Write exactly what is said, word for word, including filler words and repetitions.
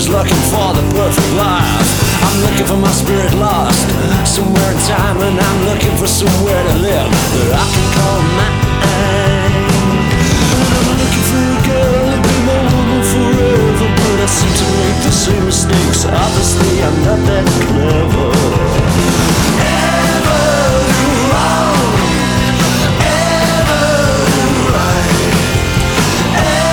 looking for the perfect life. I'm looking for my spirit lost somewhere in time, and I'm looking for somewhere to live that I can call mine. And I'm looking for a girl to be my woman forever, but I seem to make the same mistakes I